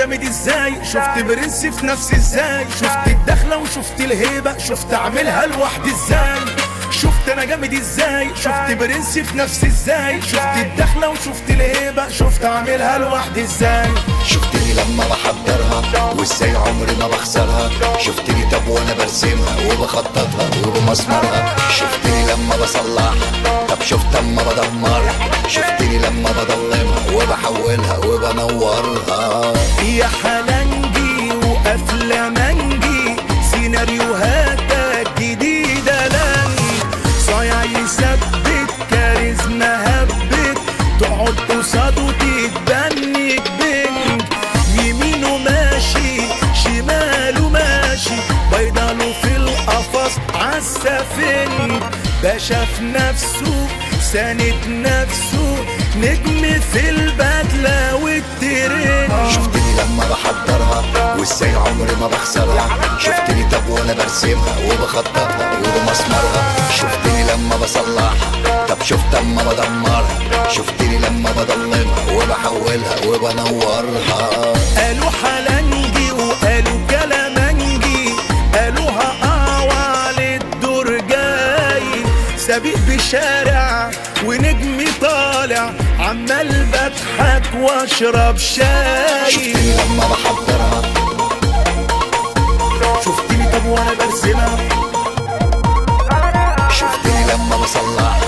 جامد ازاي، شفت برنس في نفسي ازاي، شفت الدخلة وشفت الهيبة، شفت اعملها لوحدي ازاي. شفت انا جامد ازاي، شفت برنس في نفسي ازاي، شفت الدخلة وشفت الهيبة، شفت اعملها لوحدي ازاي. شفتني لما بحضرها وازاي عمري ما بخسرها، شفتني طب وانا برسمها وبخططها وبمسمرها، شفتني لما بصلحها طب شفت اما بدمرها، شفتني لما بضلمها وبحولها وبنورها. يا حلنجي وافلامنجي سيناريوهاتك جديدة لنجي، صايع يثبت كاريزما هبت، تقعد قصاده تتبنج بنج، يمينه ماشي شماله ماشي، بيضاله في القفص عالسفنج، باشا في نفسه ساند نفسه، نجم في البدلة والترنج. شفتني لما بحضرها وازاي عمري ما بخسرها، شفتني طب وانا برسمها وبخططها وبمسمرها، شفتني لما بصلحها طب شفت اما بدمرها، شفتني لما بضلمها وبحولها وبنورها. قالوا حلنجي وقالوا كلامنجي، قالوها وعلى الدور جاي، سابق بشارع ونجمي طالع، عمال بضحك واشرب شاي. شفتني لما بحضرها، شفتني طب وانا برسمها، شفتني لما بصلحها،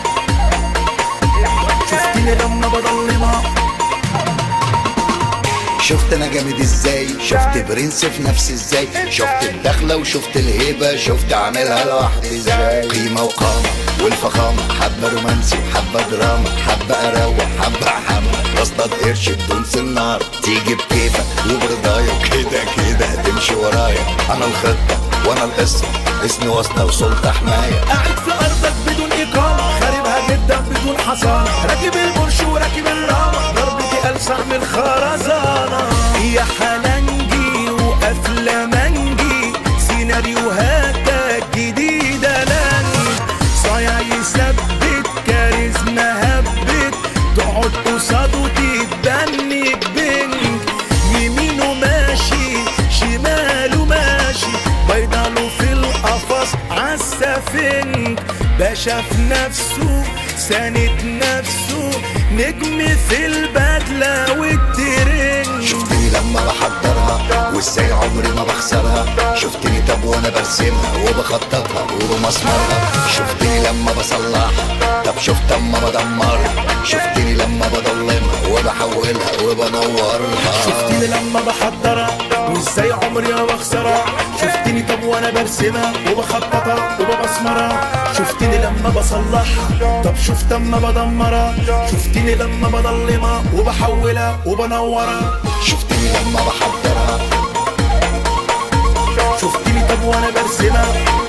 شفتني لما بضلمها. شفت انا جامد ازاي، شفت برنس في نفسي ازاي، شفت الدخلة وشفت الهيبة، شفت اعملها لوحدي ازاي. قيمة وقامة والفخامة، حبة رومانسي وحبة دراما، حبة اروق حبة حمى، واصطاد قرش بدون سنار، تيجي بكيفك وبرضايا، وكده كده هتمشي ورايا، انا الخطة وانا القصة، اسمي واسطة وسلطة حماية. قاعد في ارضك بدون اقامة، خاربها جدا بدون حصانة، راكب البرش وراكب الرامة، ضربتي ألسع من الخرزانة. يا حلنجي وافلامنجي سيناريوهاتك جديدة لنجي، صايع يثبت كاريزما هبت، تقعد قصاده تتبنج بنج، يمينه ماشي شماله ماشي، بيضاله في القفص عالسفنج، باشا في نفسه ساند نفسه، نجم في البدلة والترنج. شفتني لما بحضرها وازاي عمري ما بخسرها، شفتني طب وانا برسمها وبخططها وبمسمرها، شفتني لما بصلحها طب شفت اما بدمرها، شفتني لما بضلمها وبحولها وبنورها. شفتني لما بحضرها وازاي عمري ما بخسرها، شفتني طب وانا برسمها وبخططها وببصمرها، شفتني لما بصلحها طب شفت اما بدمرها، شفتني لما بضلمها وبحولها وبنورها. شفتني لما بحضرها، شفتني طب وانا برسمها